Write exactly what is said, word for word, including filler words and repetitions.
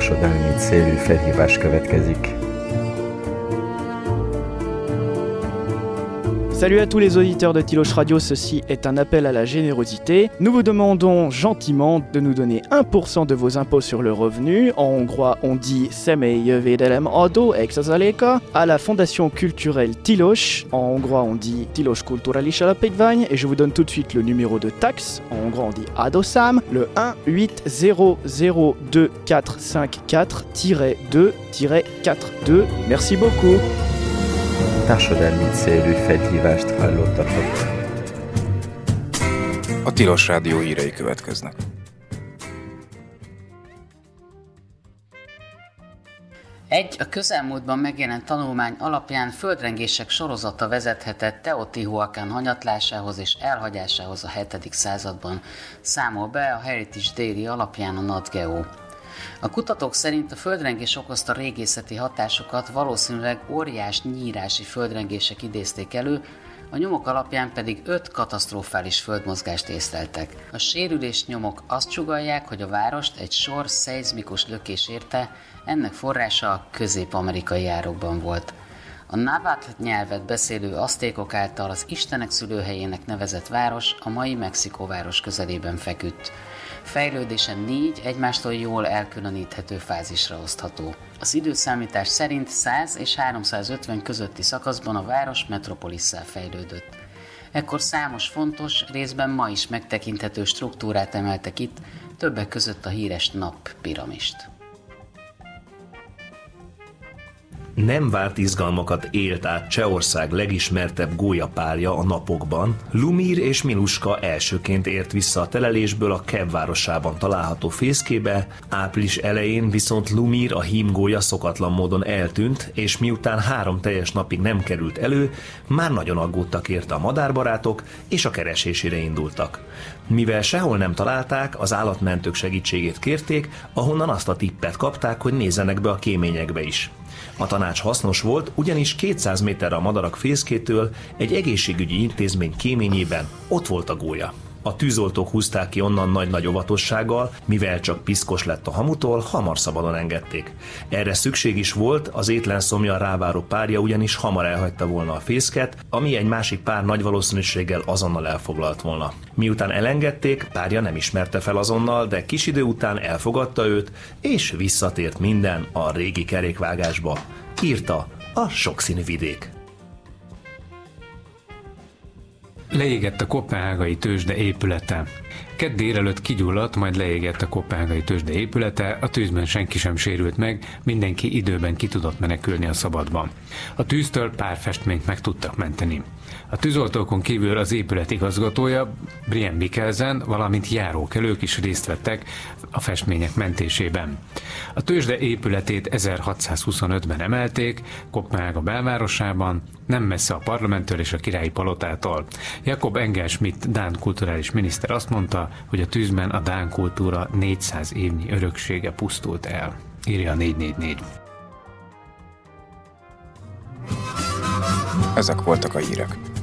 Társadalmi célú felhívás következik. Salut à tous les auditeurs de Tiloche Radio, ceci est un appel à la générosité. Nous vous demandons gentiment de nous donner un pour cent de vos impôts sur le revenu. En hongrois, on dit személyi jövedelem adó egy százaléka. À la fondation culturelle Tilos, en hongrois on dit Tilos Kulturális Alapítvány, et je vous donne tout de suite le numéro de taxe. En hongrois on dit adószám, le un huit zéro zéro deux quatre cinq quatre deux quatre-deux. Merci beaucoup. Társadalmi célú felhívást hallottatok. A Tilos Rádió hírei következnek. Egy a közelmúltban megjelent tanulmány alapján földrengések sorozata vezethetett Teotihuacán hanyatlásához és elhagyásához a hetedik században, számol be a Heritage Daily alapján a NatGeo. A kutatók szerint a földrengés okozta régészeti hatásokat valószínűleg óriás nyírási földrengések idézték elő, a nyomok alapján pedig öt katasztrofális földmozgást észleltek. A sérülés nyomok azt sugallják, hogy a várost egy sor szeizmikus lökés érte, ennek forrása a közép-amerikai árokban volt. A návatl nyelvet beszélő aztékok által az Istenek szülőhelyének nevezett város a mai Mexikóváros közelében feküdt. Fejlődése négy egymástól jól elkülöníthető fázisra osztható. Az időszámítás szerint száz és háromszázötven közötti szakaszban a város metropolisszá fejlődött. Ekkor számos fontos, részben ma is megtekinthető struktúrát emeltek itt, többek között a híres nappiramist. Nem várt izgalmakat élt át Csehország legismertebb gólyapárja a napokban. Lumír és Miluska elsőként ért vissza a telelésből a Keb városában található fészkébe, április elején viszont Lumír, a hímgólya szokatlan módon eltűnt, és miután három teljes napig nem került elő, már nagyon aggódtak érte a madárbarátok, és a keresésére indultak. Mivel sehol nem találták, az állatmentők segítségét kérték, ahonnan azt a tippet kapták, hogy nézzenek be a kéményekbe is. A tanács hasznos volt, ugyanis kétszáz méterre a madarak fészkétől egy egészségügyi intézmény kéményében ott volt a gólya. A tűzoltók húzták ki onnan nagy-nagy óvatossággal, mivel csak piszkos lett a hamutól, hamar szabadon engedték. Erre szükség is volt, az étlen szomjan ráváró párja ugyanis hamar elhagyta volna a fészket, ami egy másik pár nagy valószínűséggel azonnal elfoglalt volna. Miután elengedték, párja nem ismerte fel azonnal, de kis idő után elfogadta őt, és visszatért minden a régi kerékvágásba, írta a Sokszínű vidék. Leégett a koppenhágai tőzsde épülete. Kedd délelőtt kigyulladt, majd leégett a koppenhágai tőzsde épülete, a tűzben senki sem sérült meg, mindenki időben ki tudott menekülni a szabadba. A tűztől pár festményt meg tudtak menteni. A tűzoltókon kívül az épület igazgatója, Brian Mikkelsen, valamint járókelők is részt vettek a festmények mentésében. A tőzsde épületét ezerhatszázhuszonötben emelték, Koppenhága belvárosában, nem messze a parlamenttől és a királyi palotától. Jakob Engel-Schmidt dán kulturális miniszter azt mondta, hogy a tűzben a dán kultúra négyszáz évnyi öröksége pusztult el. Írja a négy négy négy. Ezek voltak a hírek.